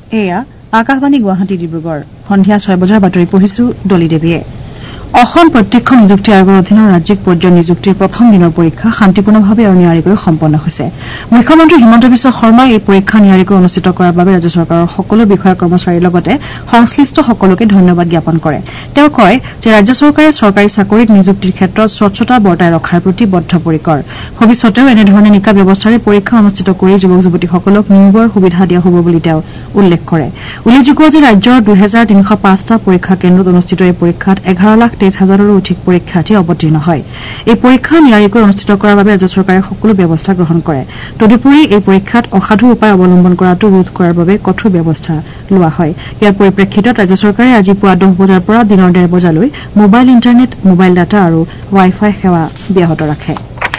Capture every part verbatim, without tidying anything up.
এয়া আকাশবাণী গুৱাহাটী ডিব্ৰুগড় সন্ধিয়া ছয় বজাৰ বাতৰি পঢ়িছো ডলি দেৱীয়ে অসম প্ৰত্যক্ষ নিযুক্তি আয়োগৰ অধীনৰ ৰাজ্যিক পৰ্যায়ৰ নিযুক্তিৰ প্ৰথম দিনৰ পৰীক্ষা শান্তিপূৰ্ণভাৱে আৰু নিয়াৰিকৈ সম্পন্ন হৈছে মুখ্যমন্ত্ৰী হিমন্ত বিশ্ব শৰ্মাই এই পৰীক্ষা নিয়াৰিকৈ অনুষ্ঠিত কৰাৰ বাবে ৰাজ্য চৰকাৰৰ সকলো বিষয়া কৰ্মচাৰীৰ লগতে সংশ্লিষ্ট সকলোকে ধন্যবাদ জ্ঞাপন কৰে তেওঁ কয় যে ৰাজ্য চৰকাৰে চৰকাৰী চাকৰিত নিযুক্তিৰ ক্ষেত্ৰত স্বচ্ছতা বৰ্তাই ৰখাৰ প্ৰতি বদ্ধপৰিকৰ ভৱিষ্যতেও এনেধৰণে নিকা ব্যৱস্থাৰে পৰীক্ষা অনুষ্ঠিত কৰি যুৱক যুৱতীসকলক নিয়োগৰ সুবিধা দিয়া হ'ব বুলি তেওঁ উল্লেখ কৰে উল্লেখযোগ্য যে ৰাজ্যৰ দুই হাজাৰ তিনিশ পাঁচটা পৰীক্ষা কেন্দ্ৰত অনুষ্ঠিত এই পৰীক্ষাত এঘাৰ লাখ তেইছ হাজাৰৰো অধিক পৰীক্ষাৰ্থী অৱতীৰ্ণ হয় এই পৰীক্ষা নিয়াৰিকৈ অনুষ্ঠিত কৰাৰ বাবে ৰাজ্য চৰকাৰে সকলো ব্যৱস্থা গ্ৰহণ কৰে তদুপৰি এই পৰীক্ষাত অসাধু উপায় অৱলম্বন কৰাটো ৰোধ কৰাৰ বাবে কঠোৰ ব্যৱস্থা লোৱা হয় ইয়াৰ পৰিপ্ৰেক্ষিতত ৰাজ্য চৰকাৰে আজি পুৱা দহ বজাৰ পৰা দিনৰ ডেৰ বজালৈ মোবাইল ইণ্টাৰনেট মোবাইল ডাটা আৰু ৱাই ফাই সেৱা ব্যাহত ৰাখে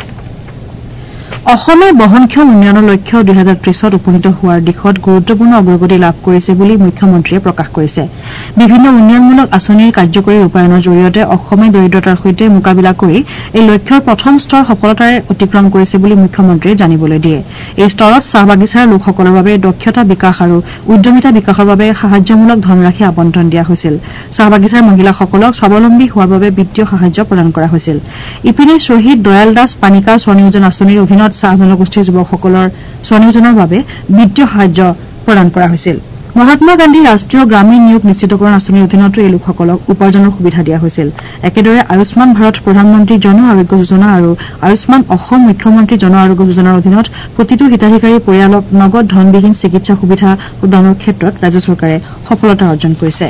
অসমে বহনক্ষম উন্নয়নৰ লক্ষ্য দুই হাজাৰ ত্ৰিশত উপনীত হোৱাৰ দিশত গুৰুত্বপূৰ্ণ অগ্ৰগতি লাভ কৰিছে বুলি মুখ্যমন্ত্ৰীয়ে প্ৰকাশ কৰিছে বিভিন্ন উন্নয়নমূলক আঁচনিৰ কাৰ্যকৰী ৰূপায়ণৰ জৰিয়তে অসমে দৰিদ্ৰতাৰ সৈতে মোকাবিলা কৰি এই লক্ষ্যৰ প্ৰথম স্তৰ সফলতাৰে অতিক্ৰম কৰিছে বুলি মুখ্যমন্ত্ৰীয়ে জানিবলৈ দিয়ে এই স্তৰত চাহ বাগিচাৰ লোকসকলৰ বাবে দক্ষতা বিকাশ আৰু উদ্যমিতা বিকাশৰ বাবে সাহায্যমূলক ধনৰাশি আবণ্টন দিয়া হৈছিল চাহ বাগিচাৰ মহিলাসকলক স্বাৱলম্বী হোৱাৰ বাবে বিত্তীয় সাহায্য প্ৰদান কৰা হৈছিল ইপিনে শ্বহীদ দয়াল দাস পানিকা স্বনিয়োজন আঁচনিৰ অধীনত চাহ জনগোষ্ঠীৰ যুৱকসকলৰ স্বনিয়োজনৰ বাবে বিত্তীয় সাহায্য প্ৰদান কৰা হৈছিল মহাত্মা গান্ধী ৰাষ্ট্ৰীয় গ্ৰামীণ নিয়োগ নিশ্চিতকৰণ আঁচনিৰ অধীনতো এই লোকসকলক উপাৰ্জনৰ সুবিধা দিয়া হৈছিল একেদৰে আয়ুষ্মান ভাৰত প্ৰধানমন্ত্ৰী জন আৰোগ্য যোজনা আৰু আয়ুষ্মান অসম মুখ্যমন্ত্ৰী জন আৰোগ্য যোজনাৰ অধীনত প্ৰতিটো হিতাধিকাৰী পৰিয়ালক নগদ ধনবিহীন চিকিৎসা সুবিধা প্ৰদানৰ ক্ষেত্ৰত ৰাজ্য চৰকাৰে সফলতা অৰ্জন কৰিছে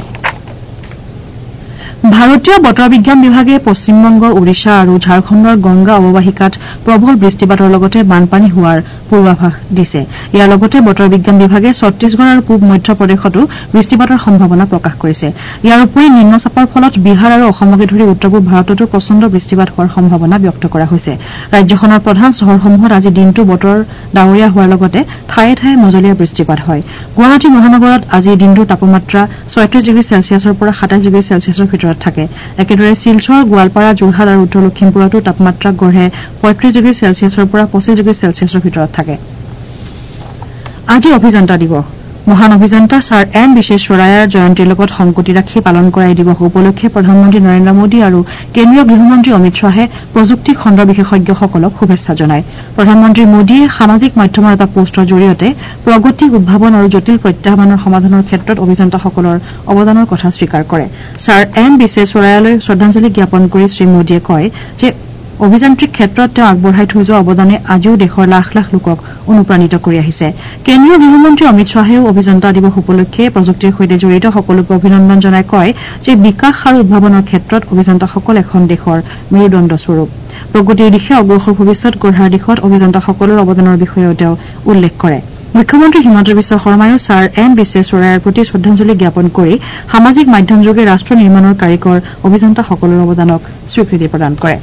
ভাৰতীয় বতৰ বিজ্ঞান বিভাগে পশ্চিমবংগ ওড়িশা আৰু ঝাৰখণ্ডৰ গংগা অৱবাহিকাত প্ৰবল বৃষ্টিপাতৰ লগতে বানপানী হোৱাৰ পূৰ্বাভাস দিছে ইয়াৰ লগতে বতৰ বিজ্ঞান বিভাগে ছত্তীশগড় আৰু পূব মধ্য প্ৰদেশতো বৃষ্টিপাতৰ সম্ভাৱনা প্ৰকাশ কৰিছে ইয়াৰ উপৰি নিম্নচাপৰ ফলত বিহাৰ আৰু অসমকে ধৰি উত্তৰ পূব ভাৰততো প্ৰচণ্ড বৃষ্টিপাত হোৱাৰ সম্ভাৱনা ব্যক্ত কৰা হৈছে ৰাজ্যখনৰ প্ৰধান চহৰসমূহত আজি দিনটো বতৰ ডাৱৰীয়া হোৱাৰ লগতে ঠায়ে ঠায়ে মজলীয়া বৃষ্টিপাত হয় গুৱাহাটী মহানগৰত আজি দিনটোৰ তাপমাত্ৰা ছয়ত্ৰিশ ডিগ্ৰী চেলছিয়াছৰ পৰা সাতাইশ ডিগ্ৰী চেলছিয়াছৰ ভিতৰত থাকে একেদৰে শিলচৰ গোৱালপাৰা যোৰহাট আৰু উত্তৰ লখিমপুৰতো তাপমাত্ৰা গড়ে পঁয়ত্ৰিশ ডিগ্ৰী চেলছিয়াছৰ পৰা পঁচিশ ডিগ্ৰী চেলছিয়াছৰ ভিতৰত থাকে আজি অভিযন্তা দিৱস মহান অভিযন্তা ছাৰ এম বিশ্বেশ্বৰায়াৰ জয়ন্তীৰ লগত সংগতি ৰাখি পালন কৰা এই দিৱস উপলক্ষে প্ৰধানমন্ত্ৰী নৰেন্দ্ৰ মোদী আৰু কেন্দ্ৰীয় গৃহমন্ত্ৰী অমিত শ্বাহে প্ৰযুক্তি খণ্ডৰ বিশেষজ্ঞসকলক শুভেচ্ছা জনায় প্ৰধানমন্ত্ৰী মোদীয়ে সামাজিক মাধ্যমৰ এটা পোষ্টৰ জৰিয়তে প্ৰগতি উদ্ভাৱন আৰু জটিল প্ৰত্যাহ্বানৰ সমাধানৰ ক্ষেত্ৰত অভিযন্তাসকলৰ অৱদানৰ কথা স্বীকাৰ কৰে ছাৰ এম বিশ্বেশ্বৰায়ালৈ শ্ৰদ্ধাঞ্জলি জ্ঞাপন কৰি শ্ৰী মোদীয়ে কয় যে অভিযান্ত্ৰিক ক্ষেত্ৰত তেওঁ আগবঢ়াই থৈ যোৱা অৱদানে আজিও দেশৰ লাখ লাখ লোকক অনুপ্ৰাণিত কৰি আহিছে কেন্দ্ৰীয় গৃহমন্ত্ৰী অমিত শ্বাহেও অভিযন্তা দিৱস উপলক্ষে প্ৰযুক্তিৰ সৈতে জড়িত সকলোকে অভিনন্দন জনাই কয় যে বিকাশ আৰু উদ্ভাৱনৰ ক্ষেত্ৰত অভিযন্তাসকল এখন দেশৰ মেৰুদণ্ড স্বৰূপ প্ৰগতিৰ দিশে অগ্ৰসৰ ভৱিষ্যত গঢ়াৰ দিশত অভিযন্তাসকলৰ অৱদানৰ বিষয়েও তেওঁ উল্লেখ কৰে মুখ্যমন্ত্ৰী হিমন্ত বিশ্ব শৰ্মায়ো ছাৰ এম বিশ্বেশ্বৰায়াৰ প্ৰতি শ্ৰদ্ধাঞ্জলি জ্ঞাপন কৰি সামাজিক মাধ্যমযোগে ৰাষ্ট্ৰ নিৰ্মাণৰ কাৰিকৰ অভিযন্তাসকলৰ অৱদানক স্বীকৃতি প্ৰদান কৰে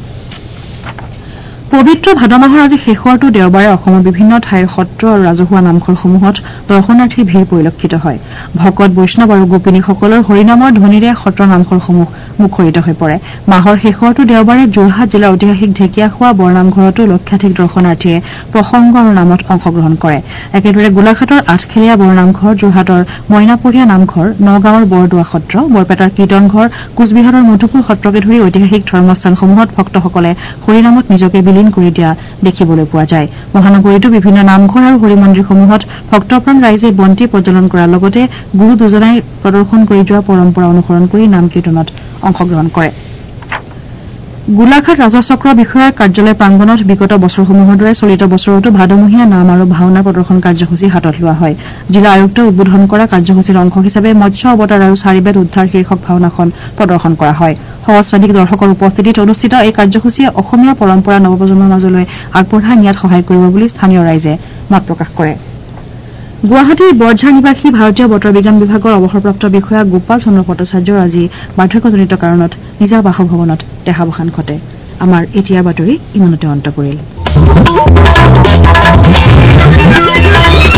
পবিত্ৰ ভাদ মাহৰ আজি শেষৰটো দেওবাৰে অসমৰ বিভিন্ন ঠাইৰ সত্ৰ আৰু ৰাজহুৱা নামঘৰসমূহত দৰ্শনাৰ্থীৰ ভিৰ পৰিলক্ষিত হয় ভকত বৈষ্ণৱ আৰু গোপিনীসকলৰ হৰিনামৰ ধ্বনিৰে সত্ৰ নামঘৰসমূহ মুখৰিত হৈ পৰে মাহৰ শেষৰটো দেওবাৰে যোৰহাট জিলাৰ ঐতিহাসিক ঢেকীয়াখোৱা বৰনামঘৰতো লক্ষাধিক দৰ্শনাৰ্থীয়ে প্ৰসংগ আৰু নামত অংশগ্ৰহণ কৰে একেদৰে গোলাঘাটৰ আঠখেলীয়া বৰনামঘৰ যোৰহাটৰ মইনাপৰীয়া নামঘৰ নগাঁৱৰ বৰদোৱা সত্ৰ বৰপেটাৰ কীৰ্তনঘৰ কোচবিহাৰৰ মধুপুৰ সত্ৰকে ধৰি ঐতিহাসিক ধৰ্মস্থানসমূহত ভক্তসকলে হৰিনামত নিজকে বিলীন কৰি দিয়া দেখিবলৈ পোৱা যায় মহানগৰীতো বিভিন্ন নামঘৰ আৰু হৰি মন্দিৰসমূহত ভক্তপ্ৰাণ ৰাইজে বন্তি প্ৰজ্বলন কৰাৰ লগতে গুৰু দুজনাই প্ৰদৰ্শন কৰি যোৱা পৰম্পৰা অনুসৰণ কৰি নাম কীৰ্তনত অংশগ্ৰহণ কৰে গোলাঘাট ৰাজচক্ৰ বিষয়াৰ কাৰ্যালয় প্ৰাংগণত বিগত বছৰসমূহৰ দৰে চলিত বছৰতো ভাদমহীয়া নাম আৰু ভাওনা প্ৰদৰ্শন কাৰ্যসূচী হাতত লোৱা হয় জিলা আয়ুক্তই উদ্বোধন কৰা কাৰ্যসূচীৰ অংশ হিচাপে মৎস্য অৱতাৰ আৰু চাৰিবেদ উদ্ধাৰ শীৰ্ষক ভাওনাখন প্ৰদৰ্শন কৰা হয় সহস্ৰাধিক দৰ্শকৰ উপস্থিতিত অনুষ্ঠিত এই কাৰ্যসূচীয়ে অসমীয়া পৰম্পৰা নৱপ্ৰজন্মৰ মাজলৈ আগবঢ়াই নিয়াত সহায় কৰিব বুলি স্থানীয় ৰাইজে মত প্ৰকাশ কৰে গুৱাহাটীৰ বৰঝাৰ নিবাসী ভাৰতীয় বতৰ বিজ্ঞান বিভাগৰ অৱসৰপ্ৰাপ্ত বিষয়া গোপাল চন্দ্ৰ ভট্টাচাৰ্যৰ আজি বাৰ্ধক্যজনিত কাৰণত নিজা বাসভৱনত দেহাৱসান ঘটে আমাৰ এতিয়াৰ বাতৰি ইমানতে অন্ত পৰিল।